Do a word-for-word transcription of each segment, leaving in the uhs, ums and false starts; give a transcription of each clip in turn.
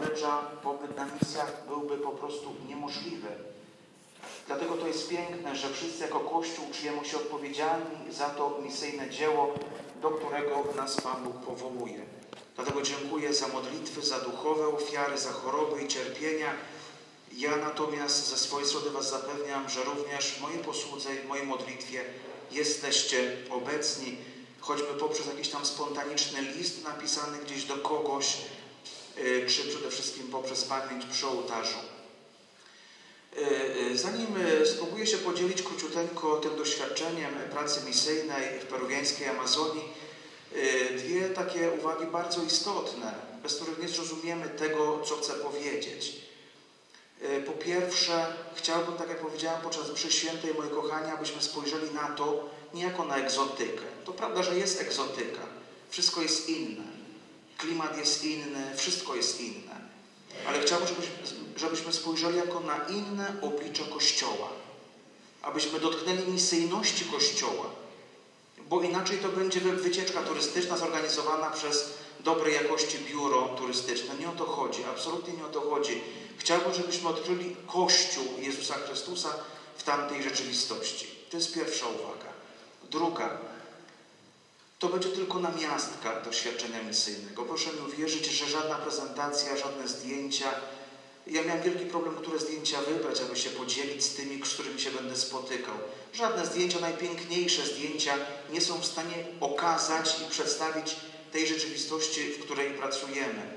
Kambodża pobyt na misjach byłby po prostu niemożliwy. Dlatego to jest piękne, że wszyscy jako Kościół czujemy się odpowiedzialni za to misyjne dzieło, do którego nas Pan Bóg powołuje. Dlatego dziękuję za modlitwy, za duchowe ofiary, za choroby i cierpienia. Ja natomiast ze swojej strony Was zapewniam, że również w mojej posłudze i w mojej modlitwie jesteście obecni, choćby poprzez jakiś tam spontaniczny list napisany gdzieś do kogoś, czy przede wszystkim poprzez pamięć przy ołtarzu. Zanim spróbuję się podzielić króciuteńko tym doświadczeniem pracy misyjnej w peruwiańskiej Amazonii, dwie takie uwagi bardzo istotne, bez których nie zrozumiemy tego, co chcę powiedzieć. Po pierwsze, chciałbym, tak jak powiedziałem podczas mszy świętej, moi kochani, abyśmy spojrzeli na to nie jako na egzotykę. To prawda, że jest egzotyka. Wszystko jest inne. Klimat jest inny, wszystko jest inne. Ale chciałbym, żebyśmy spojrzeli jako na inne oblicze Kościoła. Abyśmy dotknęli misyjności Kościoła. Bo inaczej to będzie wycieczka turystyczna zorganizowana przez dobrej jakości biuro turystyczne. Nie o to chodzi, absolutnie nie o to chodzi. Chciałbym, żebyśmy odkryli Kościół Jezusa Chrystusa w tamtej rzeczywistości. To jest pierwsza uwaga. Druga. To będzie tylko namiastka doświadczenia misyjnego. Proszę mi uwierzyć, że żadna prezentacja, żadne zdjęcia. Ja miałem wielki problem, które zdjęcia wybrać, aby się podzielić z tymi, z którymi się będę spotykał. Żadne zdjęcia, najpiękniejsze zdjęcia nie są w stanie okazać i przedstawić tej rzeczywistości, w której pracujemy.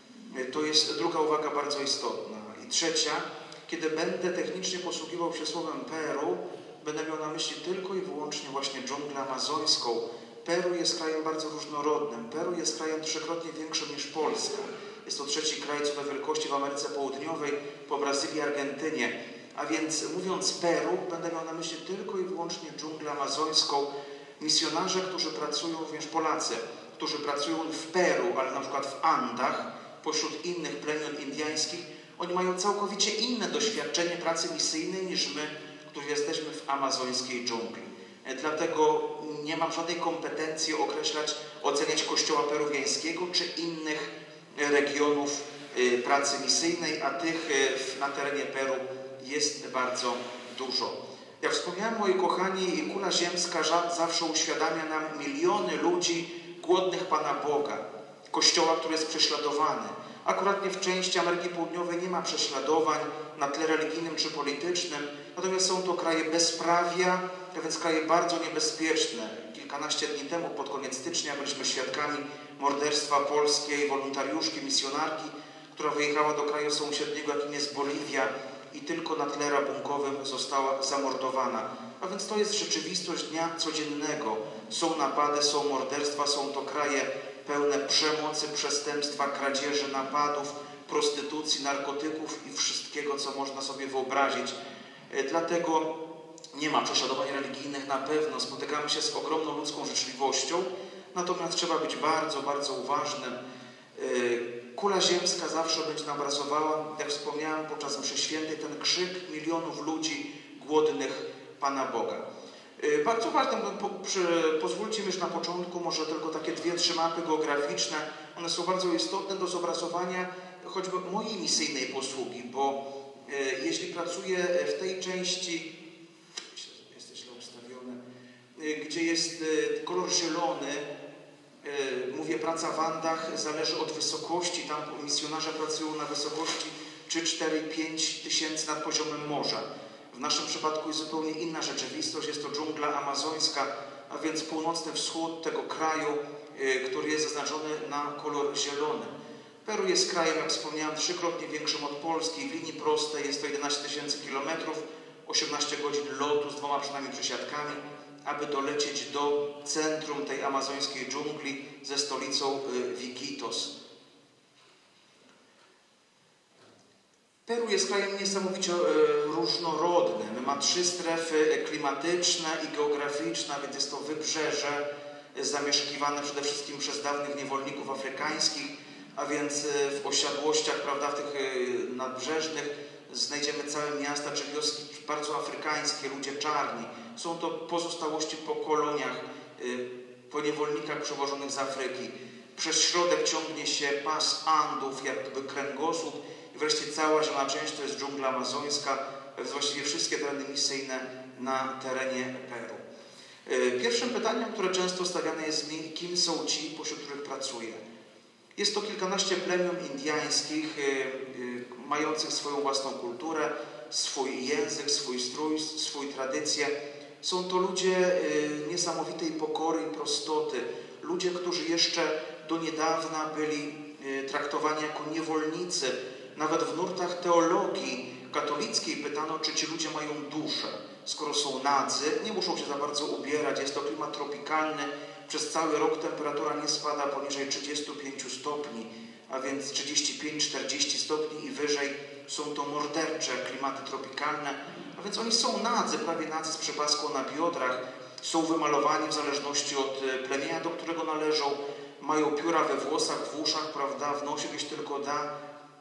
To jest druga uwaga bardzo istotna. I trzecia, kiedy będę technicznie posługiwał się słowem Peru, będę miał na myśli tylko i wyłącznie właśnie dżunglę amazońską. Peru jest krajem bardzo różnorodnym. Peru jest krajem trzykrotnie większym niż Polska. Jest to trzeci kraj co do wielkości w Ameryce Południowej, po Brazylii i Argentynie. A więc mówiąc Peru, będę miał na myśli tylko i wyłącznie dżunglę amazońską. Misjonarze, którzy pracują, również Polacy, którzy pracują w Peru, ale na przykład w Andach, pośród innych plemion indyjskich, oni mają całkowicie inne doświadczenie pracy misyjnej niż my, którzy jesteśmy w amazońskiej dżungli. Dlatego nie mam żadnej kompetencji określać, oceniać Kościoła peruwiańskiego czy innych regionów pracy misyjnej, a tych na terenie Peru jest bardzo dużo. Jak wspomniałem, moi kochani, kula ziemska zawsze uświadamia nam miliony ludzi głodnych Pana Boga, Kościoła, który jest prześladowany. Akurat nie w części Ameryki Południowej nie ma prześladowań na tle religijnym czy politycznym, natomiast są to kraje bezprawia, a więc kraje bardzo niebezpieczne. Kilkanaście dni temu, pod koniec stycznia, byliśmy świadkami morderstwa polskiej wolontariuszki, misjonarki, która wyjechała do kraju sąsiedniego, jakim jest Boliwia, i tylko na tle rabunkowym została zamordowana. A więc to jest rzeczywistość dnia codziennego. Są napady, są morderstwa, są to kraje pełne przemocy, przestępstwa, kradzieży, napadów, prostytucji, narkotyków i wszystkiego, co można sobie wyobrazić. Dlatego nie ma prześladowań religijnych na pewno. Spotykamy się z ogromną ludzką życzliwością, natomiast trzeba być bardzo, bardzo uważnym. Kula ziemska zawsze będzie nam obrazowała, jak wspomniałem podczas mszy świętej, ten krzyk milionów ludzi głodnych Pana Boga. Bardzo ważne, pozwólcie mi już na początku może tylko takie dwie, trzy mapy geograficzne. One są bardzo istotne do zobrazowania choćby mojej misyjnej posługi, bo jeśli pracuję w tej części, jest źle ustawione, gdzie jest kolor zielony, mówię, praca w Andach zależy od wysokości. Tam misjonarze pracują na wysokości trzy, cztery, pięć tysięcy nad poziomem morza. W naszym przypadku jest zupełnie inna rzeczywistość. Jest to dżungla amazońska, a więc północny wschód tego kraju, który jest zaznaczony na kolor zielony. Peru jest krajem, jak wspomniałem, trzykrotnie większym od Polski. W linii prostej jest to jedenaście tysięcy kilometrów, osiemnaście godzin lotu z dwoma przynajmniej przesiadkami, aby dolecieć do centrum tej amazońskiej dżungli ze stolicą Iquitos. Peru jest krajem niesamowicie różnorodnym. Ma trzy strefy klimatyczne i geograficzne, więc jest to wybrzeże zamieszkiwane przede wszystkim przez dawnych niewolników afrykańskich, a więc w osiadłościach, prawda, w tych nadbrzeżnych znajdziemy całe miasta czy wioski bardzo afrykańskie, ludzie czarni. Są to pozostałości po koloniach, po niewolnikach przywożonych z Afryki. Przez środek ciągnie się pas Andów, jakby kręgosłup i wreszcie cała zielona część to jest dżungla amazońska, więc właściwie wszystkie tereny misyjne na terenie Peru. Pierwszym pytaniem, które często stawiane jest mi, kim są ci, pośród których pracuję? Jest to kilkanaście plemion indyjskich, mających swoją własną kulturę, swój język, swój strój, swój tradycję. Są to ludzie niesamowitej pokory i prostoty. Ludzie, którzy jeszcze do niedawna byli traktowani jako niewolnicy. Nawet w nurtach teologii katolickiej pytano, czy ci ludzie mają duszę. Skoro są nadzy, nie muszą się za bardzo ubierać, jest to klimat tropikalny. Przez cały rok temperatura nie spada poniżej trzydziestu pięciu stopni, a więc trzydzieści pięć czterdzieści stopni i wyżej są to mordercze klimaty tropikalne. A więc oni są nadzy, prawie nadzy z przepaską na biodrach, są wymalowani w zależności od plemienia, do którego należą, mają pióra we włosach, w uszach, prawda, w nosie gdzieś tylko da.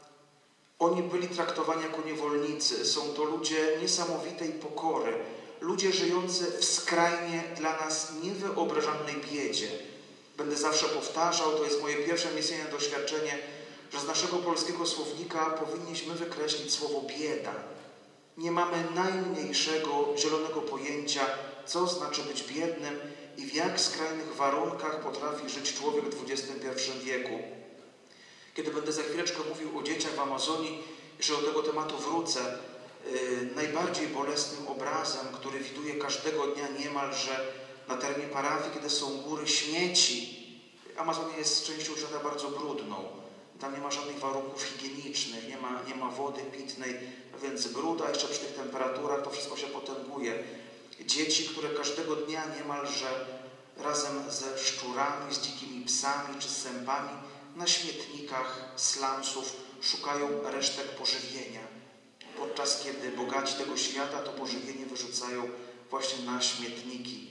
Oni byli traktowani jako niewolnicy. Są to ludzie niesamowitej pokory. Ludzie żyjący w skrajnie dla nas niewyobrażalnej biedzie. Będę zawsze powtarzał, to jest moje pierwsze misyjne doświadczenie, że z naszego polskiego słownika powinniśmy wykreślić słowo bieda. Nie mamy najmniejszego zielonego pojęcia, co znaczy być biednym i w jak skrajnych warunkach potrafi żyć człowiek w dwudziestym pierwszym wieku. Kiedy będę za chwileczkę mówił o dzieciach w Amazonii, że do tego tematu wrócę, yy, najbardziej bolesnym obrazem, który widuje każdego dnia niemalże na terenie parafii, kiedy są góry śmieci. Amazonia jest częścią świata bardzo brudną. Tam nie ma żadnych warunków higienicznych, nie ma, nie ma wody pitnej, więc brud, a jeszcze przy tych temperaturach to wszystko się potęguje. Dzieci, które każdego dnia niemalże razem ze szczurami, z dzikimi psami czy z sępami na śmietnikach slumsów szukają resztek pożywienia. Podczas kiedy bogaci tego świata to pożywienie wyrzucają właśnie na śmietniki.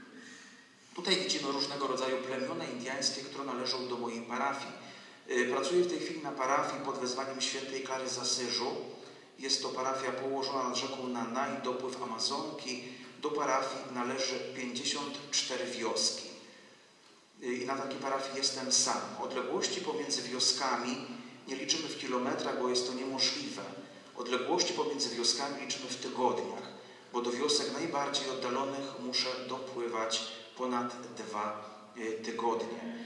Tutaj widzimy różnego rodzaju plemiona indyjskie, które należą do mojej parafii. Pracuję w tej chwili na parafii pod wezwaniem świętej Klary z Asyżu. Jest to parafia położona nad rzeką Nanay, dopływ Amazonki. Do parafii należy pięćdziesiąt cztery wioski. I na takiej parafii jestem sam. Odległości pomiędzy wioskami nie liczymy w kilometrach, bo jest to niemożliwe. Odległości pomiędzy wioskami liczymy w tygodniach, bo do wiosek najbardziej oddalonych muszę dopływać ponad dwa tygodnie.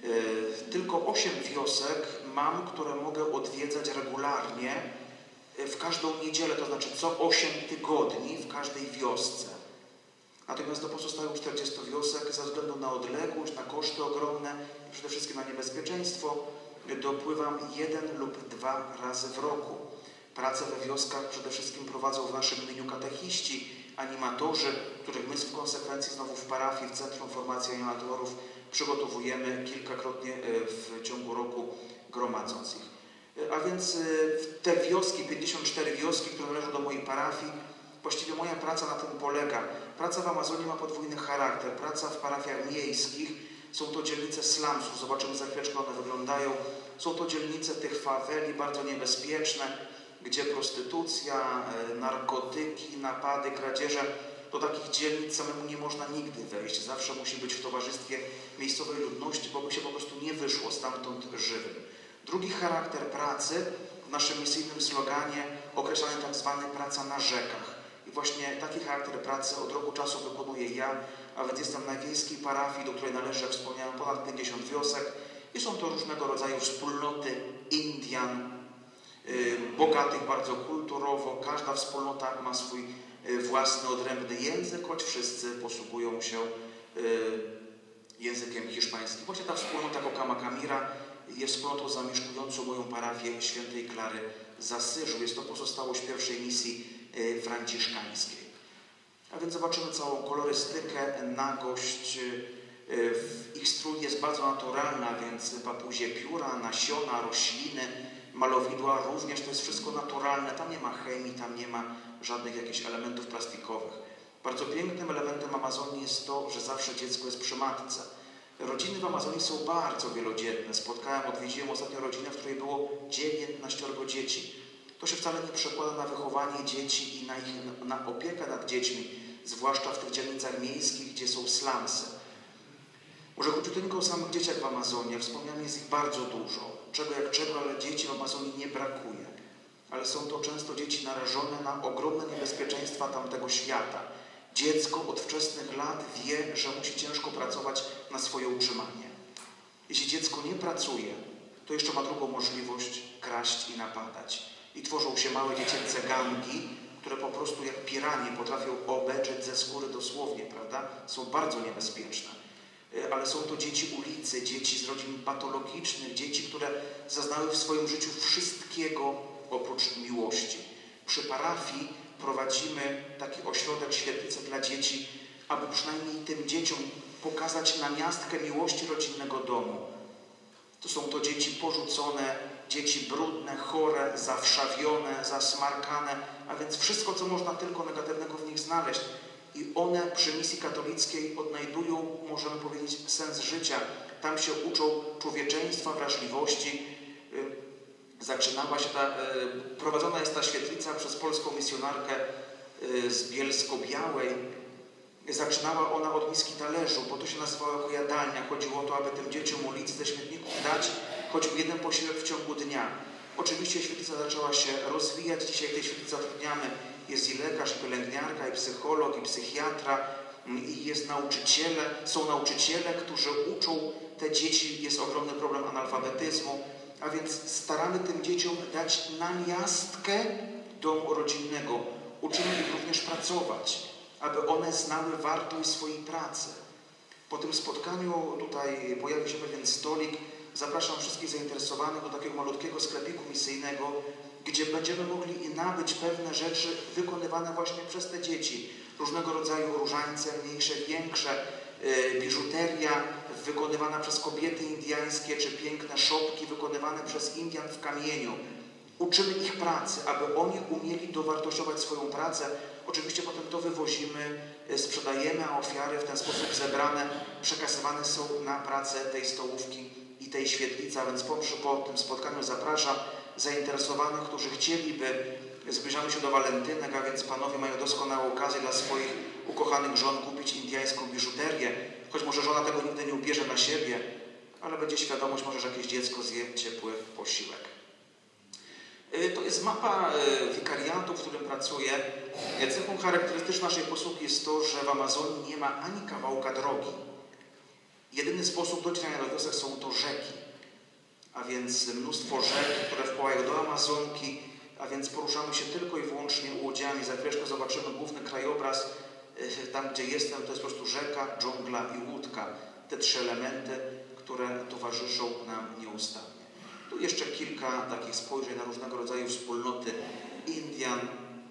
Tylko osiem wiosek mam, które mogę odwiedzać regularnie w każdą niedzielę, to znaczy co osiem tygodni w każdej wiosce. Natomiast do pozostałych czterdziestu wiosek ze względu na odległość, na koszty ogromne, przede wszystkim na niebezpieczeństwo, dopływam jeden lub dwa razy w roku. Pracę we wioskach przede wszystkim prowadzą w naszym imieniu katechiści, animatorzy, których my w konsekwencji znowu w parafii, w Centrum Formacji Animatorów przygotowujemy kilkakrotnie w ciągu roku, gromadząc ich. A więc te wioski, pięćdziesiąt cztery wioski, które należą do mojej parafii, właściwie moja praca na tym polega. Praca w Amazonii ma podwójny charakter. Praca w parafiach miejskich, są to dzielnice slumsów, zobaczymy za chwileczkę, one wyglądają. Są to dzielnice tych faweli bardzo niebezpieczne, gdzie prostytucja, narkotyki, napady, kradzieże, do takich dzielnic samemu nie można nigdy wejść. Zawsze musi być w towarzystwie miejscowej ludności, bo by się po prostu nie wyszło stamtąd żywym. Drugi charakter pracy w naszym misyjnym sloganie określany tak zwany praca na rzekach. I właśnie taki charakter pracy od roku czasu wykonuję ja, a więc jestem na wiejskiej parafii, do której należy, jak wspomniałem, ponad pięćdziesiąt wiosek i są to różnego rodzaju wspólnoty Indian, yy, bogatych bardzo kulturowo. Każda wspólnota ma swój yy, własny, odrębny język, choć wszyscy posługują się yy, językiem hiszpańskim. Właśnie ta wspólnota Kokama Kamira jest wspólnotą zamieszkującą moją parafię świętej Klary z Asyżu. Jest to pozostałość pierwszej misji franciszkańskiej. A więc zobaczymy całą kolorystykę, nagość. Ich strój jest bardzo naturalna, więc papuzie pióra, nasiona, rośliny, malowidła również to jest wszystko naturalne. Tam nie ma chemii, tam nie ma żadnych jakichś elementów plastikowych. Bardzo pięknym elementem Amazonii jest to, że zawsze dziecko jest przy matce. Rodziny w Amazonii są bardzo wielodzietne. Spotkałem, odwiedziłem ostatnio rodzinę, w której było dziewiętnaścioro dzieci. To się wcale nie przekłada na wychowanie dzieci i na, ich, na opiekę nad dziećmi, zwłaszcza w tych dzielnicach miejskich, gdzie są slumsy. Może króciuteńko o samych dzieciach w Amazonii. Jak wspomniałem, jest ich bardzo dużo. Czego jak czego, ale dzieci w Amazonii nie brakuje. Ale są to często dzieci narażone na ogromne niebezpieczeństwa tamtego świata. Dziecko od wczesnych lat wie, że musi ciężko pracować na swoje utrzymanie. Jeśli dziecko nie pracuje, to jeszcze ma drugą możliwość kraść i napadać. I tworzą się małe dziecięce gangi, które po prostu jak piranie potrafią obedrzeć ze skóry dosłownie, prawda? Są bardzo niebezpieczne. Ale są to dzieci ulicy, dzieci z rodzin patologicznych, dzieci, które zaznały w swoim życiu wszystkiego oprócz miłości. Przy parafii prowadzimy taki ośrodek świetlicy dla dzieci, aby przynajmniej tym dzieciom pokazać namiastkę miłości rodzinnego domu. To są to dzieci porzucone, dzieci brudne, chore, zawszawione, zasmarkane, a więc wszystko, co można tylko negatywnego w nich znaleźć. I one przy misji katolickiej odnajdują, możemy powiedzieć, sens życia. Tam się uczą człowieczeństwa, wrażliwości. Zaczynała się ta, prowadzona jest ta świetlica przez polską misjonarkę z Bielsko-Białej. Zaczynała ona od miski talerzu, bo to się nazywała jako jadalnia. Chodziło o to, aby tym dzieciom ulicy ze śmietników dać choćby jeden posiłek w ciągu dnia. Oczywiście świetlica zaczęła się rozwijać. Dzisiaj w tej świetlicy zatrudniamy jest i lekarz, i pielęgniarka, i psycholog, i psychiatra, i jest nauczyciele. Są nauczyciele, którzy uczą te dzieci. Jest ogromny problem analfabetyzmu. A więc staramy tym dzieciom dać namiastkę domu rodzinnego. Uczymy ich również pracować, aby one znały wartość swojej pracy. Po tym spotkaniu tutaj pojawi się pewien stolik. Zapraszam wszystkich zainteresowanych do takiego malutkiego sklepiku misyjnego, gdzie będziemy mogli i nabyć pewne rzeczy wykonywane właśnie przez te dzieci. Różnego rodzaju różańce, mniejsze, większe, yy, biżuteria wykonywana przez kobiety indyjskie, czy piękne szopki wykonywane przez Indian w kamieniu. Uczymy ich pracy, aby oni umieli dowartościować swoją pracę. Oczywiście potem to wywozimy, sprzedajemy, a ofiary w ten sposób zebrane przekazywane są na pracę tej stołówki i tej świetlicy. A więc po, po tym spotkaniu zapraszam zainteresowanych, którzy chcieliby. Zbliżamy się do walentynek, a więc panowie mają doskonałą okazję dla swoich ukochanych żon kupić indyjską biżuterię. Choć może żona tego nigdy nie ubierze na siebie, ale będzie świadomość, może, że jakieś dziecko zje ciepły posiłek. To jest mapa wikariatu, w którym pracuję. Cechą charakterystyczną naszej posługi jest to, że w Amazonii nie ma ani kawałka drogi. Jedyny sposób docierania do wiosek są to rzeki. A więc mnóstwo rzek, które wpływają do Amazonki, a więc poruszamy się tylko i wyłącznie łodziami. Za chwileczkę zobaczymy główny krajobraz. Tam, gdzie jestem, to jest po prostu rzeka, dżungla i łódka. Te trzy elementy, które towarzyszą nam nieustannie. Tu jeszcze kilka takich spojrzeń na różnego rodzaju wspólnoty Indian.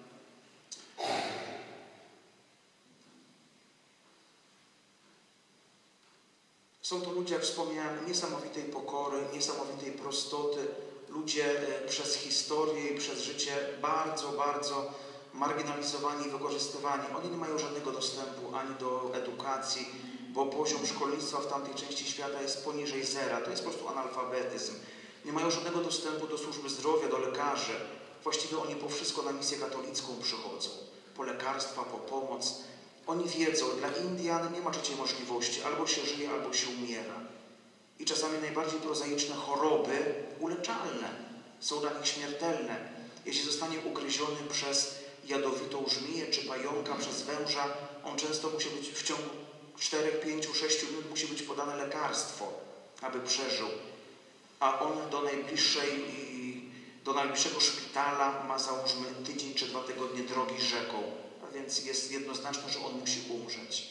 Są to ludzie, jak wspomniałem, niesamowitej pokory, niesamowitej prostoty. Ludzie przez historię i przez życie bardzo, bardzo marginalizowani i wykorzystywani. Oni nie mają żadnego dostępu ani do edukacji, bo poziom szkolnictwa w tamtej części świata jest poniżej zera. To jest po prostu analfabetyzm. Nie mają żadnego dostępu do służby zdrowia, do lekarzy. Właściwie oni po wszystko na misję katolicką przychodzą. Po lekarstwa, po pomoc. Oni wiedzą, dla Indian nie ma trzeciej możliwości. Albo się żyje, albo się umiera. I czasami najbardziej prozaiczne choroby uleczalne są dla nich śmiertelne. Jeśli zostanie ugryziony przez jadowitą żmiję czy pająka, przez węża, on często musi być w ciągu czterech, pięciu, sześciu minut musi być podane lekarstwo, aby przeżył. A on do najbliższej, do najbliższego szpitala ma, załóżmy, tydzień czy dwa tygodnie drogi rzeką. A więc jest jednoznaczne, że on musi umrzeć.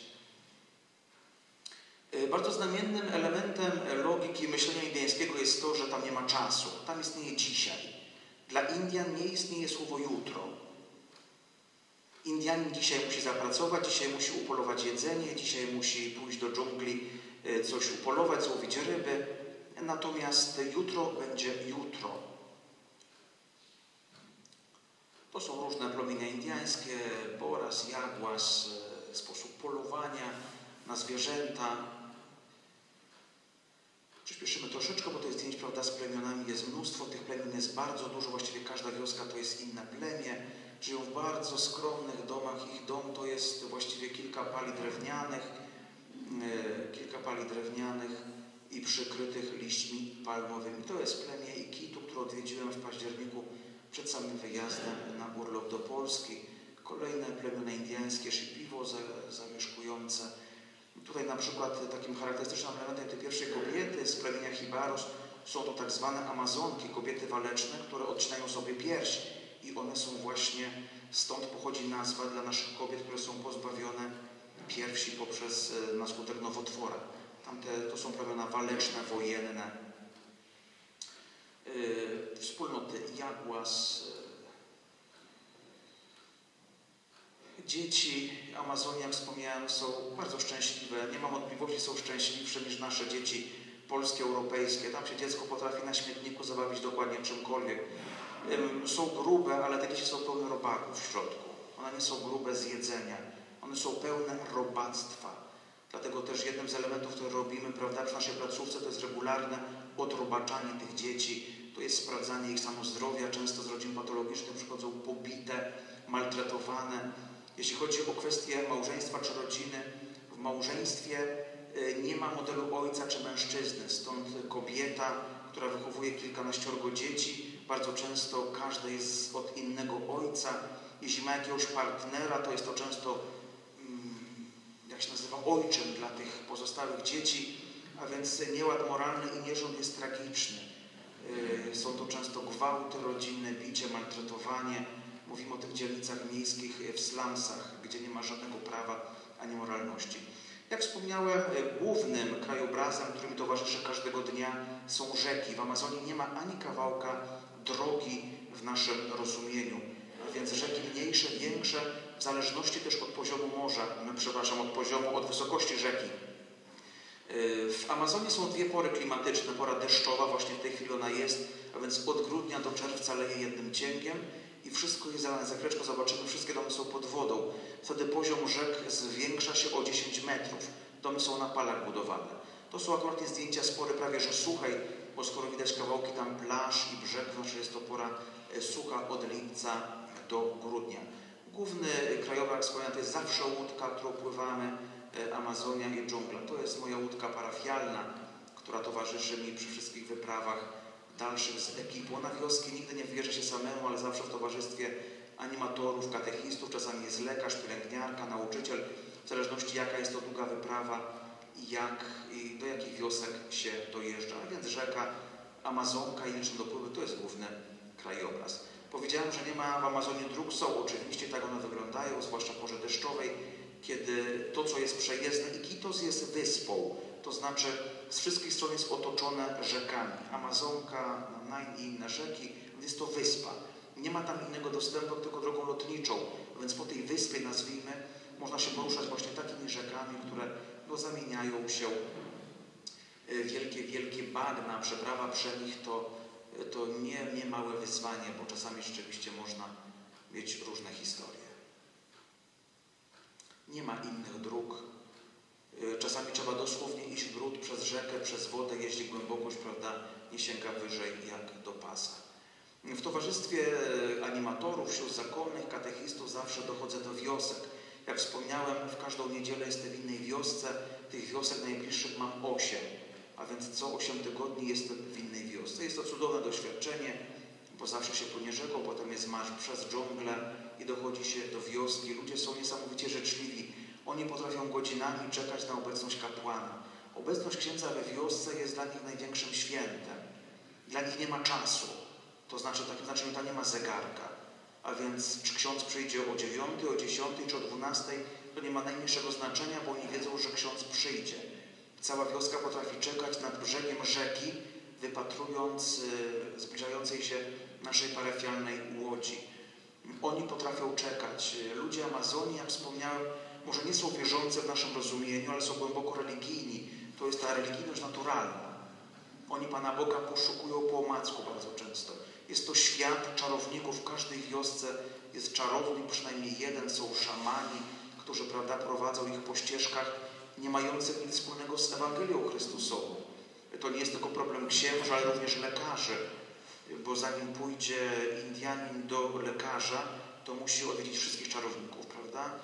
Bardzo znamiennym elementem logiki myślenia indyjskiego jest to, że tam nie ma czasu. Tam istnieje dzisiaj. Dla Indian nie istnieje słowo jutro. Indianin dzisiaj musi zapracować, dzisiaj musi upolować jedzenie, dzisiaj musi pójść do dżungli, coś upolować, złowić ryby. Natomiast jutro będzie jutro. To są różne plemienia indyjskie, boras, jagłas, sposób polowania na zwierzęta. Przyspieszymy troszeczkę, bo to jest zdjęć, prawda, z plemionami. Jest mnóstwo, tych plemion jest bardzo dużo, właściwie każda wioska to jest inne plemię. Żyją w bardzo skromnych domach. Ich dom to jest właściwie kilka pali drewnianych. kilka pali drewnianych i przykrytych liśćmi palmowymi. To jest plemię Ikitu, które odwiedziłem w październiku przed samym wyjazdem na urlop do Polski. Kolejne plemiona indyjskie, Shipiwo zamieszkujące. Tutaj na przykład takim charakterystycznym elementem tej pierwszej kobiety z plemienia Hibaros są to tak zwane Amazonki, kobiety waleczne, które odcinają sobie pierś i one są właśnie, stąd pochodzi nazwa dla naszych kobiet, które są pozbawione piersi poprzez, na skutek nowotwora. Tamte to są plemiona waleczne, wojenne. Yy, wspólnoty Jaguas. Dzieci Amazonii, jak wspomniałem, są bardzo szczęśliwe. Nie mam wątpliwości, są szczęśliwsze niż nasze dzieci polskie, europejskie. Tam się dziecko potrafi na śmietniku zabawić dokładnie czymkolwiek. Są grube, ale te dzieci są pełne robaków w środku. One nie są grube z jedzenia. One są pełne robactwa. Dlatego też jednym z elementów, które robimy, prawda, przy naszej placówce, to jest regularne odrobaczanie tych dzieci. To jest sprawdzanie ich samozdrowia. Często z rodzin patologicznych przychodzą pobite, maltretowane. Jeśli chodzi o kwestię małżeństwa czy rodziny, w małżeństwie nie ma modelu ojca czy mężczyzny. Stąd kobieta, która wychowuje kilkanaściorgo dzieci, bardzo często każdy jest od innego ojca. Jeśli ma jakiegoś partnera, to jest to często, jak się nazywa, ojczym dla tych pozostałych dzieci, a więc nieład moralny i nierząd jest tragiczny. Są to często gwałty rodzinne, bicie, maltretowanie. Mówimy o tych dzielnicach miejskich w slumsach, gdzie nie ma żadnego prawa ani moralności. Jak wspomniałem, głównym krajobrazem, który mi towarzyszy każdego dnia, są rzeki. W Amazonii nie ma ani kawałka drogi w naszym rozumieniu. A więc rzeki mniejsze, większe, w zależności też od poziomu morza, no, przepraszam, od poziomu, od wysokości rzeki. W Amazonii są dwie pory klimatyczne. Pora deszczowa, właśnie w tej chwili ona jest, a więc od grudnia do czerwca leje jednym cięgiem i wszystko jest zalane. Za chwileczkę zobaczymy, wszystkie domy są pod wodą. Wtedy poziom rzek zwiększa się o dziesięć metrów. Domy są na palach budowane. To są akurat zdjęcia z pory prawie że suchej, bo skoro widać kawałki tam plaż i brzeg, znaczy jest to pora sucha od lipca do grudnia. Główny krajobraz, jak wspomniałem, to jest zawsze łódka, którą pływamy, Amazonia i dżungla. To jest moja łódka parafialna, która towarzyszy mi przy wszystkich wyprawach dalszych z ekipą. Na wioski nigdy nie wybierze się samemu, ale zawsze w towarzystwie animatorów, katechistów. Czasami jest lekarz, pielęgniarka, nauczyciel, w zależności jaka jest to długa wyprawa i, jak, i do jakich wiosek się dojeżdża. A więc rzeka, Amazonka i liczne dopływy to jest główny krajobraz. Powiedziałem, że nie ma w Amazonii dróg. Są oczywiście, tak one wyglądają, zwłaszcza w porze deszczowej, kiedy to, co jest przejezdne, Iquitos jest wyspą, to znaczy z wszystkich stron jest otoczone rzekami. Amazonka, Nain i inne rzeki, jest to wyspa. Nie ma tam innego dostępu, tylko drogą lotniczą, więc po tej wyspie, nazwijmy, można się poruszać właśnie takimi rzekami, które no, zamieniają się wielkie, wielkie bagna. Przeprawa przez nich to, to nie, nie małe wyzwanie, bo czasami rzeczywiście można mieć różne historie. Nie ma innych dróg. Czasami trzeba dosłownie iść w bród przez rzekę, przez wodę, jeśli głębokość, prawda, nie sięga wyżej jak do pasa. W towarzystwie animatorów, sióstr zakonnych, katechistów zawsze dochodzę do wiosek. Jak wspomniałem, w każdą niedzielę jestem w innej wiosce. Tych wiosek najbliższych mam osiem, a więc co osiem tygodni jestem w innej wiosce. Jest to cudowne doświadczenie, bo zawsze się płynie rzeką, potem jest marsz przez dżunglę i dochodzi się do wioski. Ludzie są niesamowicie życzliwi. Oni potrafią godzinami czekać na obecność kapłana. Obecność księdza we wiosce jest dla nich największym świętem. Dla nich nie ma czasu. To znaczy, w takim znaczeniu tam nie ma zegarka. A więc czy ksiądz przyjdzie o dziewiątej, o dziesiątej czy o dwunastej, to nie ma najmniejszego znaczenia, bo oni wiedzą, że ksiądz przyjdzie. Cała wioska potrafi czekać nad brzegiem rzeki, wypatrując y, zbliżającej się naszej parafialnej łodzi. Oni potrafią czekać. Ludzie Amazonii, jak wspomniałem, może nie są wierzący w naszym rozumieniu, ale są głęboko religijni. To jest ta religijność naturalna. Oni Pana Boga poszukują po omacku bardzo często. Jest to świat czarowników. W każdej wiosce jest czarownik, przynajmniej jeden. Są szamani, którzy, prawda, prowadzą ich po ścieżkach nie mających nic wspólnego z Ewangelią Chrystusową. To nie jest tylko problem księży, ale również lekarzy, bo zanim pójdzie Indianin do lekarza, to musi odwiedzić wszystkich czarowników, prawda?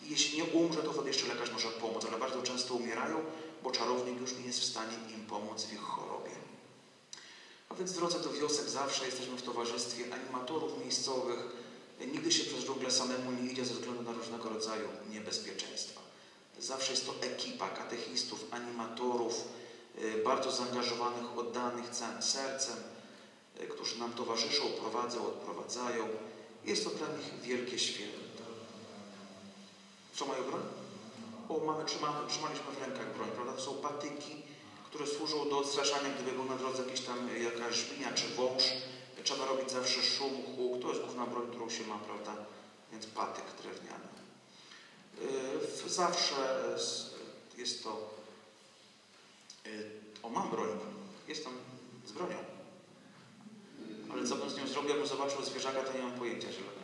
I jeśli nie umrze, to wtedy jeszcze lekarz może pomóc, ale bardzo często umierają, bo czarownik już nie jest w stanie im pomóc w ich chorobie. A więc w drodze do wiosek zawsze jesteśmy w towarzystwie animatorów miejscowych. Nigdy się przez dżunglę samemu nie idzie ze względu na różnego rodzaju niebezpieczeństwa. Zawsze jest to ekipa katechistów, animatorów, bardzo zaangażowanych, oddanych całym sercem, którzy nam towarzyszą, prowadzą, odprowadzają. Jest to dla nich wielkie święto. Co mają broń? O, mamy, trzymamy, trzymaliśmy w rękach broń, prawda? To są patyki, które służą do odstraszania, gdyby był na drodze jakiś tam jakaś żmija czy wąż. Trzeba robić zawsze szum, huk. To jest główna broń, którą się ma, prawda? Więc patyk drewniany. Yy, zawsze jest to... Yy, o, mam broń. Jestem z bronią. Ale co bym z nią zrobił, jakbym zobaczył zwierzaka, to nie mam pojęcia zielonego.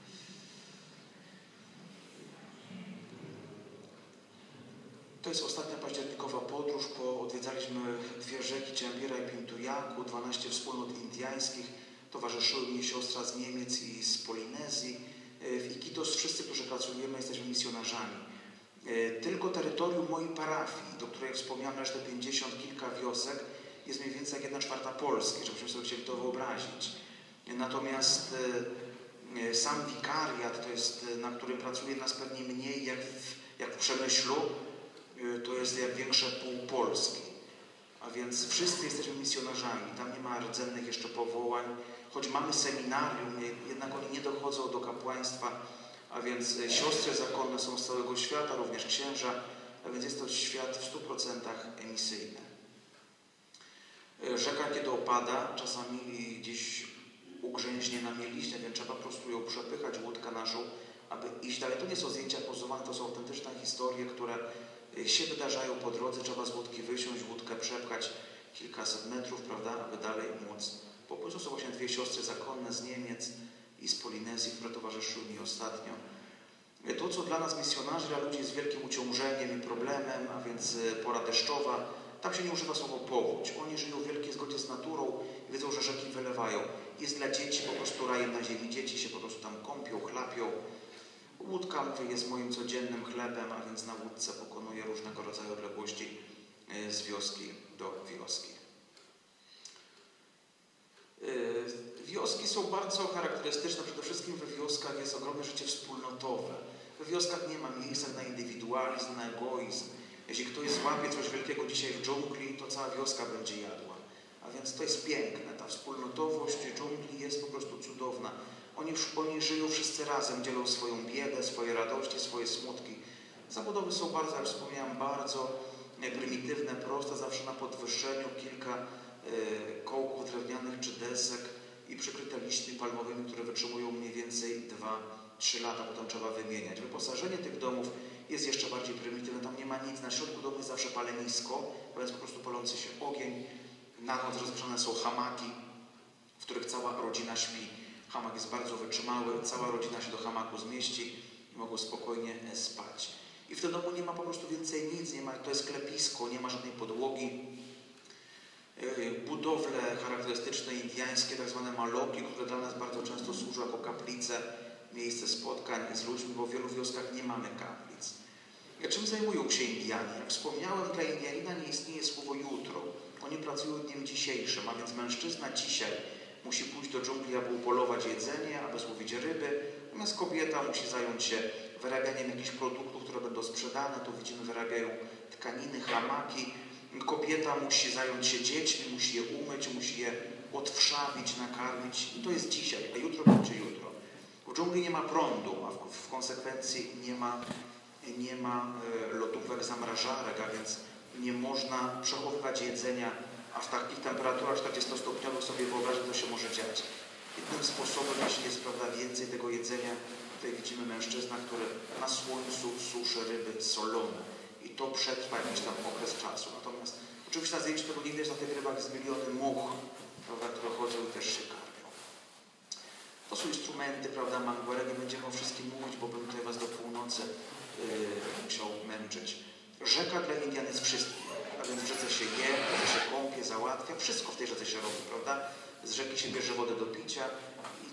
To jest ostatnia październikowa podróż, bo odwiedzaliśmy dwie rzeki, Ciambira i Pintujaku, dwanaście wspólnot indyjskich. Towarzyszyły mi siostra z Niemiec i z Polinezji. W Iquitos wszyscy, którzy pracujemy, jesteśmy misjonarzami. Tylko terytorium mojej parafii, do której wspomniałem, że te pięćdziesiąt kilka wiosek, jest mniej więcej jak jedna czwarta Polski, żebyśmy sobie chcieli to wyobrazić. Natomiast sam wikariat, to jest, na którym pracuje nas pewnie mniej jak w, jak w Przemyślu, to jest jak większe pół Polski. A więc wszyscy jesteśmy misjonarzami. Tam nie ma rdzennych jeszcze powołań. Choć mamy seminarium, jednak oni nie dochodzą do kapłaństwa. A więc siostry zakonne są z całego świata, również księża. A więc jest to świat w stu procentach emisyjny. Rzeka, kiedy opada, czasami gdzieś ugrzęźnie na mieliźnie, więc trzeba po prostu ją przepychać, łódkę naszą, aby iść dalej. To nie są zdjęcia pozowane, to są autentyczne historie, które się wydarzają po drodze. Trzeba z łódki wysiąść, łódkę przepchać kilkaset metrów, prawda, aby dalej móc. Po prostu są właśnie dwie siostry zakonne z Niemiec i z Polinezji, które towarzyszyły mi ostatnio. To, co dla nas misjonarzy, dla ludzi jest wielkim uciążeniem i problemem, a więc pora deszczowa, tam się nie używa słowa powódź. Oni żyją w wielkiej zgodzie z naturą i wiedzą, że rzeki wylewają. Jest dla dzieci po prostu rajem na ziemi. Dzieci się po prostu tam kąpią, chlapią. Łódka, mówię, jest moim codziennym chlebem, a więc na łódce pokonuję różnego rodzaju odległości z wioski do wioski. Wioski są bardzo charakterystyczne. Przede wszystkim we wioskach jest ogromne życie wspólnotowe. We wioskach nie ma miejsca na indywidualizm, na egoizm. Jeśli ktoś złapie coś wielkiego dzisiaj w dżungli, to cała wioska będzie jadła. A więc to jest piękne. Ta wspólnotowość dżungli jest po prostu cudowna. Oni, oni żyją wszyscy razem, dzielą swoją biedę, swoje radości, swoje smutki. Zabudowy są bardzo, jak wspomniałem, bardzo prymitywne, proste, zawsze na podwyższeniu, kilka y, kołków drewnianych czy desek i przykryte liśćmi palmowymi, które wytrzymują mniej więcej dwa trzy lata, potem trzeba wymieniać. Wyposażenie tych domów jest jeszcze bardziej prymitywne, tam nie ma nic, na środku domu jest zawsze palenisko, a więc po prostu palący się ogień. Na noc rozgrzane są hamaki, w których cała rodzina śpi. Hamak jest bardzo wytrzymały, cała rodzina się do hamaku zmieści i mogą spokojnie spać. I w tym domu nie ma po prostu więcej nic, nie ma, to jest klepisko, nie ma żadnej podłogi. Budowle charakterystyczne indyjskie, tak zwane maloki, które dla nas bardzo często służą jako kaplice, miejsce spotkań z ludźmi, bo w wielu wioskach nie mamy kaplic. Czym zajmują się Indijanie? Jak wspomniałem, dla Indianina nie istnieje słowo jutro. Oni pracują dniem dzisiejszym, a więc mężczyzna dzisiaj musi pójść do dżungli, aby upolować jedzenie, aby złowić ryby, natomiast kobieta musi zająć się wyrabianiem jakichś produktów, które będą sprzedane. Tu widzimy, wyrabiają tkaniny, hamaki. Kobieta musi zająć się dziećmi, musi je umyć, musi je odwszawić, nakarmić. I to jest dzisiaj, a jutro będzie jutro. W dżungli nie ma prądu, a w, w konsekwencji nie ma, nie ma e, lodówek, zamrażarek, a więc nie można przechowywać jedzenia, a w takich temperaturach czterdziestostopniowych sobie wyobraźcie, co się może dziać. Jednym sposobem, jeśli jest, prawda, więcej tego jedzenia, tutaj widzimy mężczyzna, który na słońcu suszy ryby solone i to przetrwa jakiś tam okres czasu. Natomiast oczywiście na zdjęciu tego nie widać, na tych rybach jest miliony much, prawda, które chodzą i też się karmią. To są instrumenty, prawda, manguere, nie będziemy o wszystkim mówić, bo bym tutaj was do północy yy, musiał męczyć. Rzeka dla Indian jest wszystkim. A więc w rzece się je, w rzece się kąpie, załatwia, wszystko w tej rzece się robi, prawda? Z rzeki się bierze wodę do picia i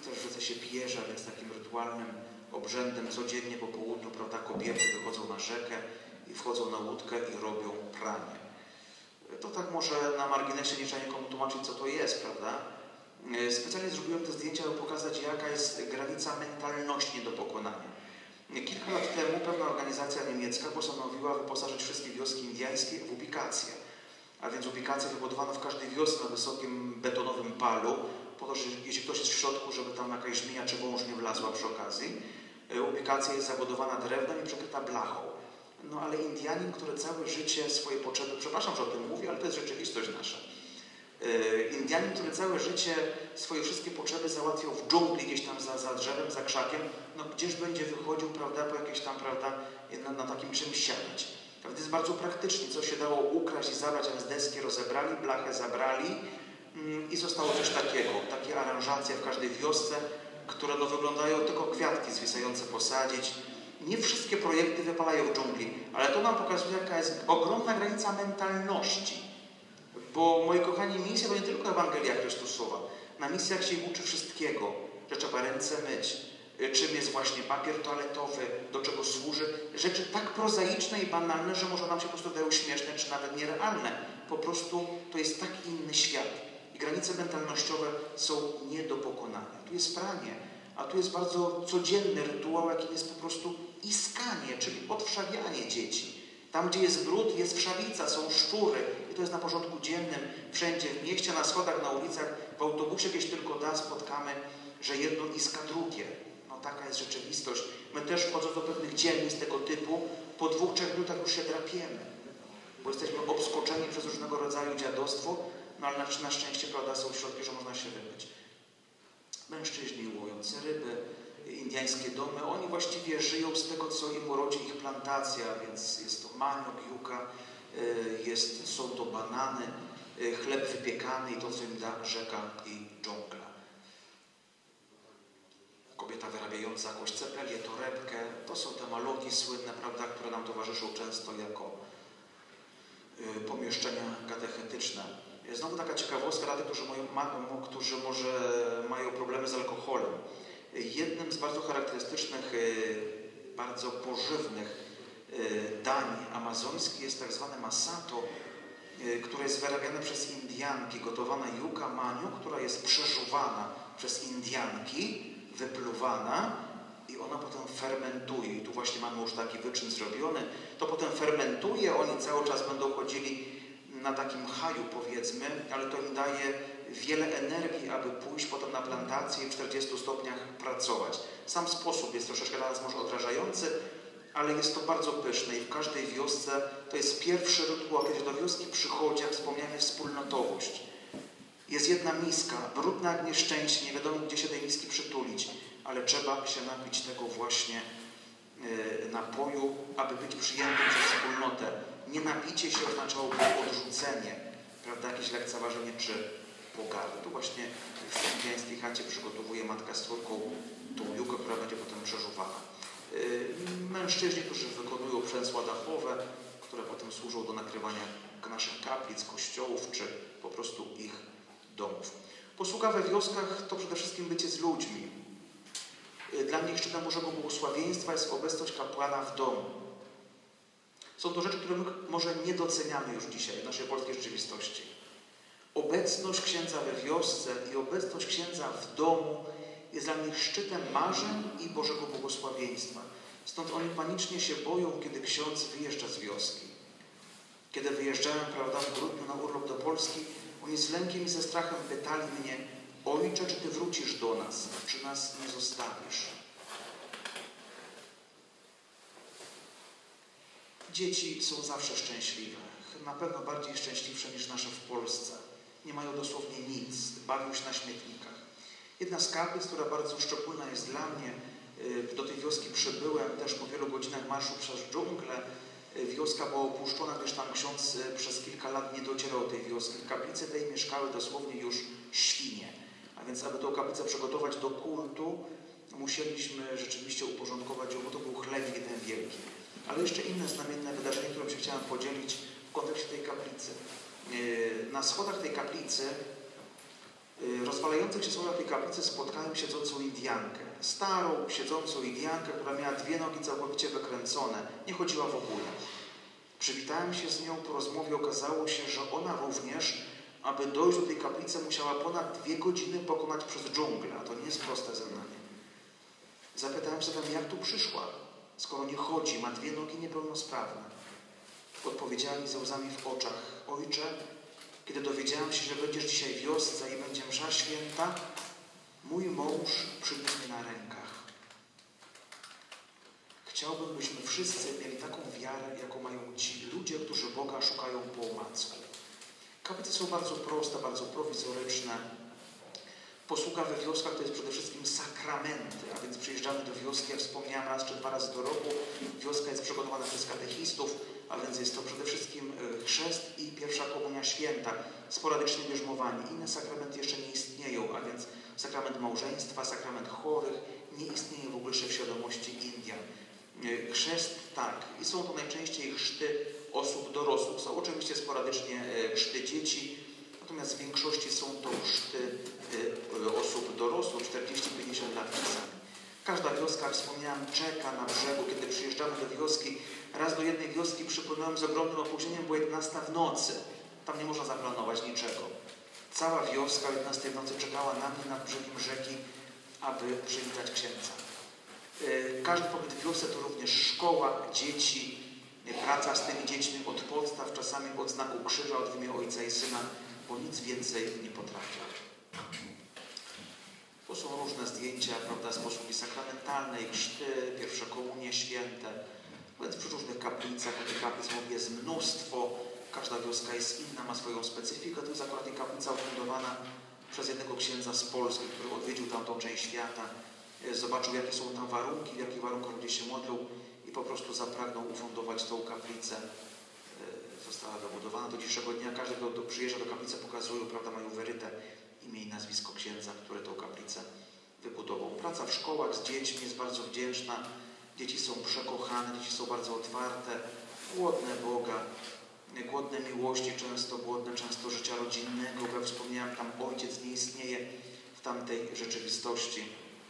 też w się pierza, więc takim rytualnym obrzędem codziennie po południu, prawda, kobiety wychodzą na rzekę i wchodzą na łódkę i robią pranie. To tak może na marginesie, nie trzeba nikomu tłumaczyć, co to jest, prawda? Specjalnie zrobiłem te zdjęcia, aby pokazać, jaka jest granica mentalności nie do pokonania. Kilka lat temu pewna organizacja niemiecka postanowiła wyposażyć wszystkie wioski indyjskie w ubikacje. A więc ubikacje wybudowane w każdej wiosce na wysokim betonowym palu, po to, że jeśli ktoś jest w środku, żeby tam jakaś żmija czy wąż nie wlazła przy okazji. Ubikacja jest zabudowana drewnem i przykryta blachą. No ale Indianin, który całe życie swoje potrzeby, przepraszam, że o tym mówię, ale to jest rzeczywistość nasza. Indianin, który całe życie swoje wszystkie potrzeby załatwiał w dżungli, gdzieś tam za, za drzewem, za krzakiem, no gdzież będzie wychodził, prawda, po jakieś tam, prawda, na, na takim czymś siadać. To jest bardzo praktycznie, co się dało ukraść i zabrać, a więc deski rozebrali, blachę zabrali mm, i zostało coś takiego, takie aranżacje w każdej wiosce, które no, wyglądają tylko kwiatki zwisające posadzić. Nie wszystkie projekty wypalają w dżungli, ale to nam pokazuje, jaka jest ogromna granica mentalności. Bo, moi kochani, misja to nie tylko Ewangelia Chrystusowa. Na misjach się uczy wszystkiego, że trzeba ręce myć, czym jest właśnie papier toaletowy, do czego służy. Rzeczy tak prozaiczne i banalne, że może nam się po prostu dają śmieszne, czy nawet nierealne. Po prostu to jest tak inny świat. I granice mentalnościowe są nie do pokonania. Tu jest pranie, a tu jest bardzo codzienny rytuał, jakim jest po prostu iskanie, czyli odwszawianie dzieci. Tam, gdzie jest brud, jest wszawica, są szczury. I to jest na porządku dziennym, wszędzie, w mieście, na schodach, na ulicach, w autobusie gdzieś tylko da, spotkamy, że jedno iska drugie. No taka jest rzeczywistość. My też wchodząc do pewnych dzielnic tego typu, po dwóch, trzech minutach już się drapiemy. Bo jesteśmy obskoczeni przez różnego rodzaju dziadostwo, no ale na, na szczęście, prawda, są środki, że można się wymyć. Mężczyźni łowiący ryby, indyjskie domy, oni właściwie żyją z tego, co im urodzi ich plantacja, więc jest to maniok, juka, jest, są to banany, chleb wypiekany i to, co im da rzeka i dżungla. Kobieta wyrabiająca jakąś cepelię, torebkę, to są te maloki słynne, prawda, które nam towarzyszą często jako pomieszczenia katechetyczne. Znowu taka ciekawostka dla tych, którzy, mają, którzy może mają problemy z alkoholem. Jednym z bardzo charakterystycznych, bardzo pożywnych dań amazońskich jest tak zwane masato, które jest wyrabiane przez Indianki, gotowana juka maniu, która jest przeżuwana przez Indianki, wypluwana i ona potem fermentuje. I tu właśnie mamy już taki wyczyn zrobiony. To potem fermentuje, oni cały czas będą chodzili na takim haju, powiedzmy, ale to im daje wiele energii, aby pójść potem na plantację i w czterdziestu stopniach pracować. Sam sposób jest troszeczkę dla nas może odrażający, ale jest to bardzo pyszne i w każdej wiosce to jest pierwszy rytuał, kiedy do wioski przychodzi, jak wspomniałem, wspólnotowość. Jest jedna miska, brudna jak nieszczęście, nie wiadomo gdzie się tej miski przytulić, ale trzeba się napić tego właśnie yy, napoju, aby być przyjętym przez wspólnotę. Nie napicie się oznaczałoby odrzucenie, prawda, jakieś lekceważenie czy pogardę. Tu właśnie w indiańskiej chacie przygotowuje matka z córką tą jukę, która będzie potem przeżuwana. Yy, mężczyźni, którzy wykonują przęsła dachowe, które potem służą do nakrywania naszych kaplic, kościołów, czy po prostu ich domów. Posługa we wioskach to przede wszystkim bycie z ludźmi. Yy, dla mnie szczytem Bożego błogosławieństwa jest obecność kapłana w domu. Są to rzeczy, które my może nie doceniamy już dzisiaj w naszej polskiej rzeczywistości. Obecność księdza we wiosce i obecność księdza w domu jest dla nich szczytem marzeń i Bożego błogosławieństwa. Stąd oni panicznie się boją, kiedy ksiądz wyjeżdża z wioski. Kiedy wyjeżdżałem, prawda, w grudniu na urlop do Polski, oni z lękiem i ze strachem pytali mnie: ojcze, czy ty wrócisz do nas? Czy nas nie zostawisz? Dzieci są zawsze szczęśliwe. Na pewno bardziej szczęśliwsze niż nasze w Polsce. Nie mają dosłownie nic. Bawią się na śmietnikach. Jedna z kaplic, która bardzo szczególna jest dla mnie, do tej wioski przybyłem też po wielu godzinach marszu przez dżunglę. Wioska była opuszczona, gdyż tam ksiądz przez kilka lat nie docierał do tej wioski. W kaplicy tej mieszkały dosłownie już świnie. A więc, aby tę kaplicę przygotować do kultu, musieliśmy rzeczywiście uporządkować ją, bo to był chleb jeden wielki. Ale jeszcze inne znamienne wydarzenie, którym się chciałem podzielić w kontekście tej kaplicy. Na schodach tej kaplicy, rozwalających się schodach tej kaplicy spotkałem siedzącą Indiankę. Starą, siedzącą Indiankę, która miała dwie nogi całkowicie wykręcone. Nie chodziła w ogóle. Przywitałem się z nią, po rozmowie okazało się, że ona również, aby dojść do tej kaplicy, musiała ponad dwie godziny pokonać przez dżunglę, a to nie jest proste zadanie. Zapytałem się zatem, jak tu przyszła, skoro nie chodzi, ma dwie nogi niepełnosprawne. Odpowiedziała mi ze łzami w oczach: ojcze, kiedy dowiedziałam się, że będziesz dzisiaj w wiosce i będzie msza święta, mój mąż przyniósł mnie na rękach. Chciałbym, byśmy wszyscy mieli taką wiarę, jaką mają ci ludzie, którzy Boga szukają po omacku. Kaplice są bardzo proste, bardzo prowizoryczne. Posługa we wioskach to jest przede wszystkim sakramenty, a więc przyjeżdżamy do wioski, jak wspomniałem, raz czy dwa razy do roku. Wioska jest przygotowana przez katechistów, a więc jest to przede wszystkim chrzest i pierwsza komunia święta, sporadycznie bierzmowanie. Inne sakramenty jeszcze nie istnieją, a więc sakrament małżeństwa, sakrament chorych nie istnieje w ogóle w świadomości Indian. Chrzest tak, i są to najczęściej chrzty osób dorosłych. Są oczywiście sporadycznie chrzty dzieci, natomiast w większości są to chrzty osób dorosłych, czterdzieści do pięćdziesięciu lat czasami. Każda wioska, jak wspomniałem, czeka na brzegu. Kiedy przyjeżdżamy do wioski, raz do jednej wioski przypłynąłem z ogromnym opóźnieniem, bo jedenasta w nocy. Tam nie można zaplanować niczego. Cała wioska o jedenastej w nocy czekała na mnie nad brzegiem rzeki, aby przywitać księdza. Każdy pobyt w wiosce to również szkoła, dzieci, praca z tymi dziećmi od podstaw, czasami od znaku krzyża, od w imię Ojca i Syna, bo nic więcej nie potrafią. To są różne zdjęcia, prawda, z posługi sakramentalnej, chrzty, pierwsze komunie święte, więc przy różnych kaplicach, tych kaplic jest mnóstwo, każda wioska jest inna, ma swoją specyfikę. To jest akurat tej kaplica ufundowana przez jednego księdza z Polski, który odwiedził tamtą część świata, zobaczył, jakie są tam warunki, w jakich warunkach ludzie się modlą i po prostu zapragnął ufundować tą kaplicę. Została wybudowana do dzisiejszego dnia. Każdy, kto przyjeżdża do kaplicy, pokazują, prawda, mają wyryte imię i nazwisko księdza, który tą kaplicę wybudował. Praca w szkołach z dziećmi jest bardzo wdzięczna. Dzieci są przekochane, dzieci są bardzo otwarte, głodne Boga, głodne miłości, często głodne często życia rodzinnego, bo jak wspomniałem, tam ojciec nie istnieje w tamtej rzeczywistości.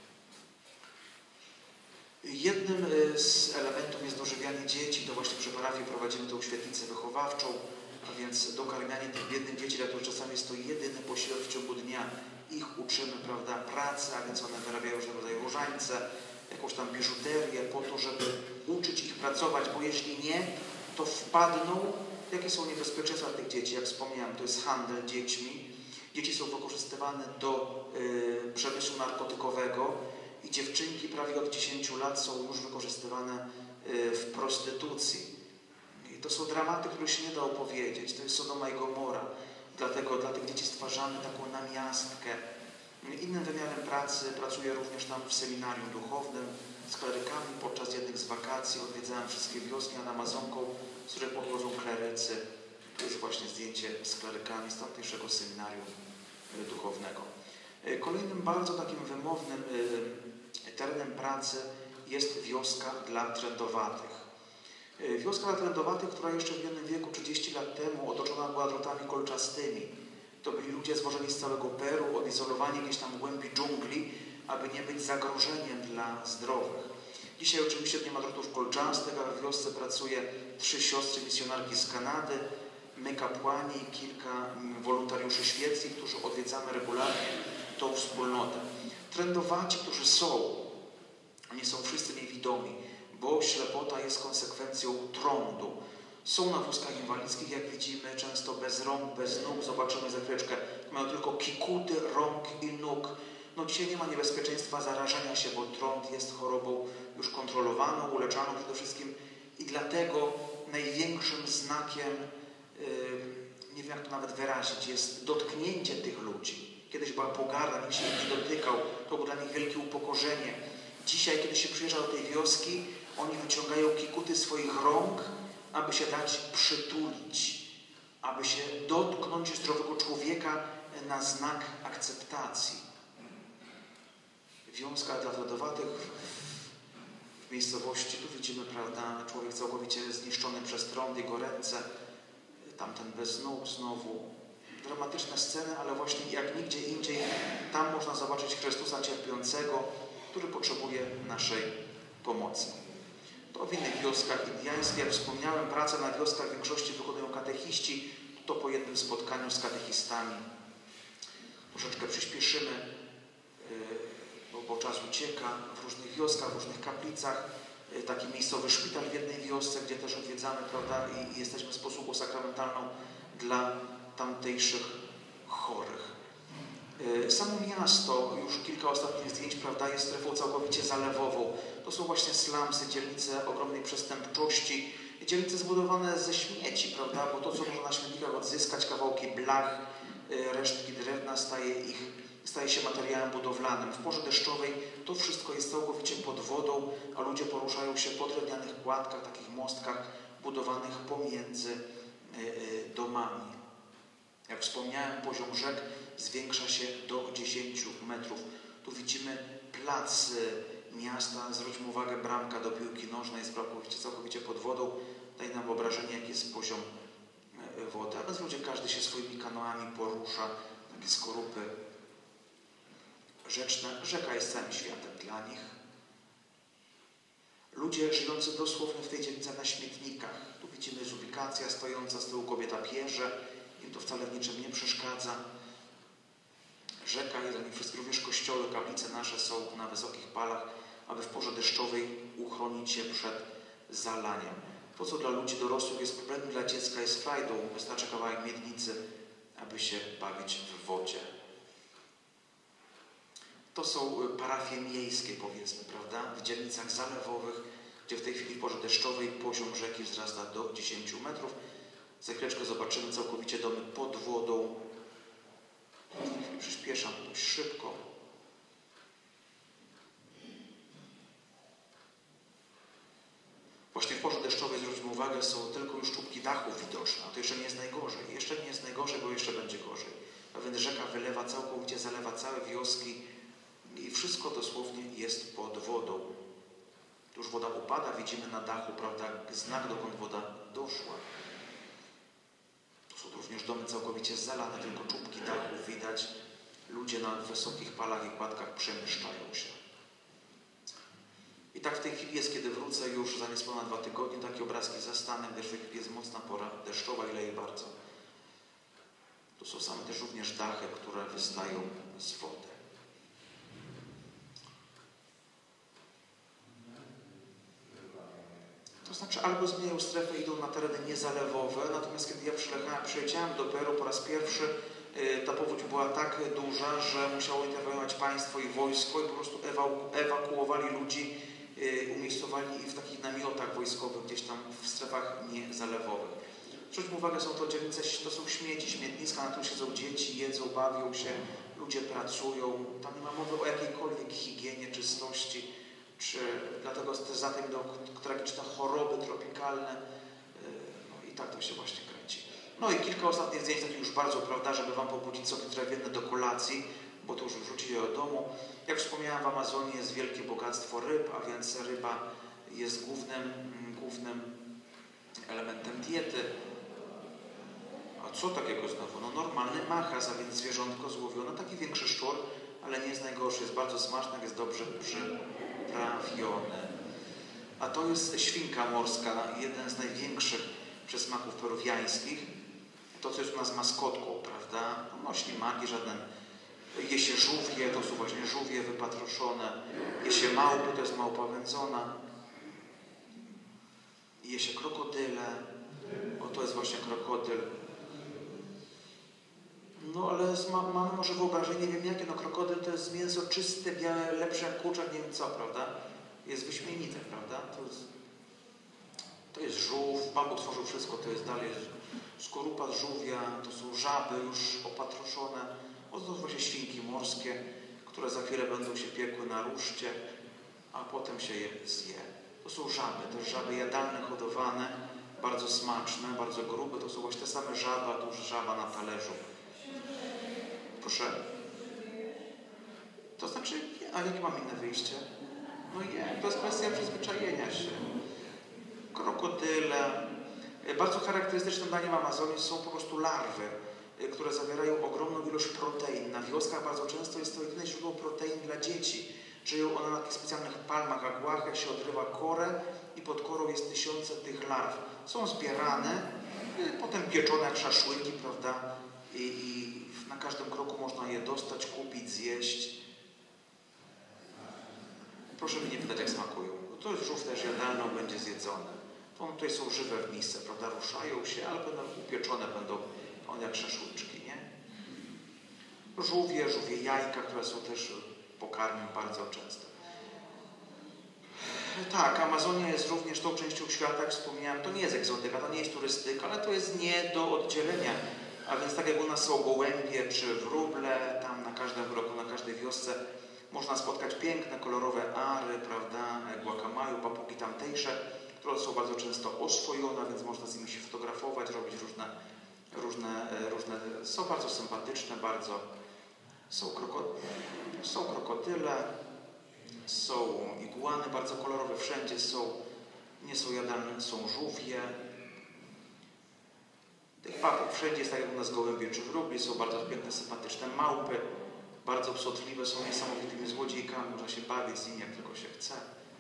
Jednym z elementów jest dożywianie dzieci. To właśnie przy parafii prowadzimy tę świetlicę wychowawczą, a więc dokarmianie tych biednych dzieci, dla których czasami jest to jedyny posiłek w ciągu dnia. Ich uczymy, prawda, pracy, a więc one wyrabiają różnego rodzaju różańce, jakąś tam biżuterię po to, żeby uczyć ich pracować, bo jeśli nie, to wpadną. Jakie są niebezpieczeństwa tych dzieci? Jak wspomniałem, to jest handel dziećmi. Dzieci są wykorzystywane do y, przemysłu narkotykowego i dziewczynki prawie od dziesięciu lat są już wykorzystywane y, w prostytucji. I to są dramaty, których się nie da opowiedzieć. To jest Sodoma i Gomora. Dlatego dla tych dzieci stwarzamy taką namiastkę. Innym wymiarem pracy pracuję również tam w seminarium duchownym z klerykami. Podczas jednych z wakacji odwiedzałem wszystkie wioski nad Amazonką, z których pochodzą klerycy. To jest właśnie zdjęcie z klerykami z tamtejszego seminarium duchownego. Kolejnym bardzo takim wymownym terenem pracy jest wioska dla trędowatych. Wioska dla trędowatych, która jeszcze w minionym wieku, trzydzieści lat temu, otoczona była drutami kolczastymi. To byli ludzie zwożeni z całego Peru, odizolowani gdzieś tam w głębi dżungli, aby nie być zagrożeniem dla zdrowych. Dzisiaj oczywiście nie ma drutów kolczastych, ale w wiosce pracuje trzy siostry misjonarki z Kanady, my kapłani i kilka wolontariuszy świeckich, którzy odwiedzamy regularnie tą wspólnotę. Trędowaci, którzy są, nie są wszyscy niewidomi, bo ślepota jest konsekwencją trądu. Są na wózkach inwalidzkich, jak widzimy, często bez rąk, bez nóg. Zobaczymy za chwileczkę. Mają tylko kikuty rąk i nóg. No dzisiaj nie ma niebezpieczeństwa zarażenia się, bo trąd jest chorobą już kontrolowaną, uleczaną przede wszystkim i dlatego największym znakiem, yy, nie wiem jak to nawet wyrazić, jest dotknięcie tych ludzi. Kiedyś była pogarda, nikt się ich nie dotykał, to było dla nich wielkie upokorzenie. Dzisiaj, kiedy się przyjeżdża do tej wioski, oni wyciągają kikuty swoich rąk, aby się dać przytulić, aby się dotknąć zdrowego człowieka na znak akceptacji. Wiązka dla trędowatych w miejscowości, tu widzimy, prawda, człowiek całkowicie zniszczony przez trąd, jego ręce, tamten bez nóg znowu. dramatyczne sceny, ale właśnie jak nigdzie indziej tam można zobaczyć Chrystusa cierpiącego, który potrzebuje naszej pomocy. To w innych wioskach indiańskich, jak wspomniałem, pracę na wioskach w większości wykonują katechiści, to po jednym spotkaniu z katechistami. Troszeczkę przyspieszymy, bo, bo czas ucieka. W różnych wioskach, w różnych kaplicach, taki miejscowy szpital w jednej wiosce, gdzie też odwiedzamy, prawda, i, i jesteśmy z posługą sakramentalną dla tamtejszych chorych. Samo miasto, już kilka ostatnich zdjęć, prawda, jest strefą całkowicie zalewową. To są właśnie slumsy, dzielnice ogromnej przestępczości, dzielnice zbudowane ze śmieci, prawda, bo to, co można na śmietnikach odzyskać, kawałki blach, resztki drewna, staje, ich, staje się materiałem budowlanym. W porze deszczowej to wszystko jest całkowicie pod wodą, a ludzie poruszają się po drewnianych kładkach, takich mostkach budowanych pomiędzy domami. Jak wspomniałem, poziom rzek zwiększa się do dziesięciu metrów. Tu widzimy plac miasta. Zwróćmy uwagę, bramka do piłki nożnej jest całkowicie, całkowicie pod wodą. Daj nam wyobrażenie, jaki jest poziom wody. A bez ludzie każdy się swoimi kanoami porusza. Takie skorupy rzeczne. Rzeka jest całym światem dla nich. Ludzie żyjący dosłownie w tej dzielnicy na śmietnikach. Tu widzimy, jest ubikacja stojąca z tyłu, kobieta pierze. Im to wcale w niczym nie przeszkadza. Rzeka jest, a nie wszystkie, również kościoły, kaplice nasze są na wysokich palach, aby w porze deszczowej uchronić się przed zalaniem. To, co dla ludzi dorosłych jest problemem, dla dziecka jest frajdą. Wystarczy kawałek miednicy, aby się bawić w wodzie. To są parafie miejskie, powiedzmy, prawda? W dzielnicach zalewowych, gdzie w tej chwili w porze deszczowej poziom rzeki wzrasta do dziesięciu metrów. Za chwileczkę zobaczymy całkowicie domy pod wodą. Przyspieszam dość szybko. Właśnie w porze deszczowej, zwróćmy uwagę, są tylko już czubki dachów widoczne. A to jeszcze nie jest najgorzej. Jeszcze nie jest najgorzej, bo jeszcze będzie gorzej. A więc rzeka wylewa całkowicie, zalewa całe wioski i wszystko dosłownie jest pod wodą. Tu już woda upada, widzimy na dachu, prawda, znak, dokąd woda doszła. Tu są również domy całkowicie zalane, tylko czubki dachów widać. Ludzie na wysokich palach i kładkach przemieszczają się. I tak w tej chwili jest, kiedy wrócę już za niespełna dwa tygodnie, takie obrazki zastanę, gdyż w tej chwili jest mocna pora deszczowa i leje bardzo. Tu są same też również dachy, które wystają z wody. To znaczy albo zmieniają strefę, idą na tereny niezalewowe, natomiast kiedy ja przyleciałem do Peru po raz pierwszy, ta powódź była tak duża, że musiało interweniować państwo i wojsko i po prostu ewakuowali ludzi, umiejscowali ich w takich namiotach wojskowych, gdzieś tam w strefach niezalewowych. Zwróćmy uwagę, są to dzielnice, to są śmieci, śmietniska, na których siedzą dzieci, jedzą, bawią się, ludzie pracują. Tam nie ma mowy o jakiejkolwiek higienie, czystości, czy dlatego też za tym idą tragiczne choroby tropikalne. No i tak to się właśnie kręci. No i kilka ostatnich zdjęć, takich już bardzo, prawda, żeby Wam pobudzić sobie trawienne do kolacji, bo to już wrócili do domu. Jak wspomniałem, w Amazonii jest wielkie bogactwo ryb, a więc ryba jest głównym, głównym elementem diety. A co takiego znowu? No normalny machas, a więc zwierzątko złowione, taki większy szczur, ale nie jest najgorszy, jest bardzo smaczny, jest dobrze przyprawiony. A to jest świnka morska, jeden z największych przysmaków peruwiańskich. To, co jest u nas maskotką, prawda? No ślimaki, żaden. Je się żółwie, to są właśnie żółwie wypatroszone. Je się małpy, to jest małpa wędzona. Je się krokodyle. O, to jest właśnie krokodyl. No ale mamy może wyobrażenie, nie wiem jakie, no krokodyl to jest mięso czyste, białe, lepsze jak kurczak, nie wiem co, prawda? Jest wyśmienite, prawda? To jest, to jest żółw, Pan Bóg stworzył wszystko, to jest dalej skorupa z żółwia, to są żaby już opatroszone, o, to są właśnie świnki morskie, które za chwilę będą się piekły na ruszcie, a potem się je zje. To są żaby, też żaby jadalne, hodowane, bardzo smaczne, bardzo grube, to są właśnie te same żaby, a tu już żaba na talerzu. Proszę. To znaczy, a jakie mam inne wyjście? No nie, to jest kwestia przyzwyczajenia się. Krokodyle. Bardzo charakterystycznym daniem Amazonii są po prostu larwy. które zawierają ogromną ilość protein. Na wioskach bardzo często jest to jedyne źródło protein dla dzieci. Żyją one na takich specjalnych palmach, agłachach, się odrywa korę i pod korą jest tysiące tych larw. Są zbierane, potem pieczone jak szaszłyki, prawda? I, i na każdym kroku można je dostać, kupić, zjeść. Proszę mi nie pytać, jak smakują. To jest żółw też jadalny, on będzie zjedzony. To one tutaj są żywe w misce, prawda? Ruszają się, ale będą upieczone, będą one jak szaszłyczki, nie? Żółwie, żółwie jajka, które są też pokarmem bardzo często. Tak, Amazonia jest również tą częścią świata, jak wspomniałem, to nie jest egzotyka, to nie jest turystyka, ale to jest nie do oddzielenia. A więc tak jak u nas są gołębie czy wróble, tam na każdym roku, na każdej wiosce można spotkać piękne, kolorowe ary, prawda, guacamayo, papugi tamtejsze, które są bardzo często oswojone, więc można z nimi się fotografować, robić różne, różne, różne są bardzo sympatyczne, bardzo są, kroko, są krokodyle, są iguany bardzo kolorowe, wszędzie są, nie są jadalne, są żółwie. Tych papug wszędzie jest tak jak u nas gołębie czy wróbli, są bardzo piękne, sympatyczne małpy, bardzo psotliwe, są niesamowitymi złodziejkami, można się bawić z nimi jak tylko się chce.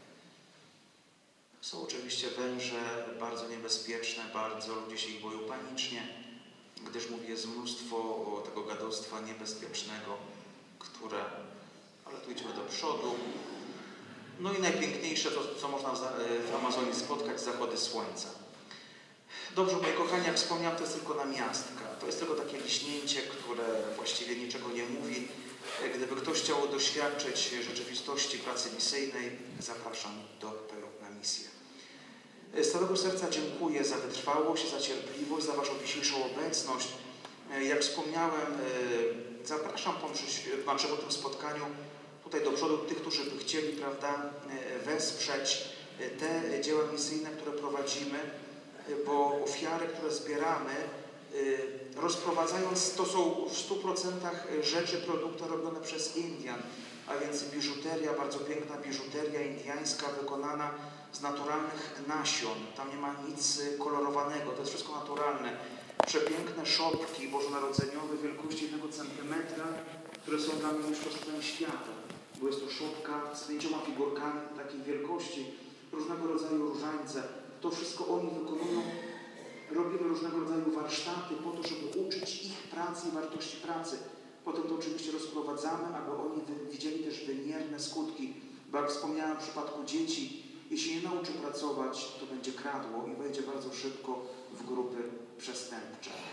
Są oczywiście węże bardzo niebezpieczne, bardzo ludzie się ich boją panicznie, gdyż mówi jest mnóstwo tego gadostwa niebezpiecznego, które, ale tu idziemy do przodu. No i najpiękniejsze to, co można w Amazonii spotkać, zachody słońca. Dobrze, moi kochani, jak wspomniałem, to jest tylko namiastka. To jest tylko takie liśnięcie, które właściwie niczego nie mówi. Gdyby ktoś chciał doświadczyć rzeczywistości pracy misyjnej, zapraszam do Peru na misję. Z całego serca dziękuję za wytrwałość, za cierpliwość, za Waszą dzisiejszą obecność. Jak wspomniałem, zapraszam na przewodnim spotkaniu tutaj do przodu tych, którzy by chcieli, prawda, wesprzeć te dzieła misyjne, które prowadzimy, bo ofiary, które zbieramy, rozprowadzając, to są w stu procentach rzeczy, produkty robione przez Indian, a więc biżuteria, bardzo piękna biżuteria indiańska, wykonana z naturalnych nasion. Tam nie ma nic kolorowanego, to jest wszystko naturalne. Przepiękne szopki bożonarodzeniowe wielkości jednego centymetra, które są dla mnie mistrzostwem świata, bo jest to szopka z pięcioma figurkami takiej wielkości, różnego rodzaju różańce. To wszystko oni wykonują. Robimy różnego rodzaju warsztaty po to, żeby uczyć ich pracy i wartości pracy. Potem to oczywiście rozprowadzamy, aby oni widzieli też wymierne skutki. Bo jak wspomniałem w przypadku dzieci, jeśli nie nauczy pracować, to będzie kradło i wejdzie bardzo szybko w grupy przestępcze.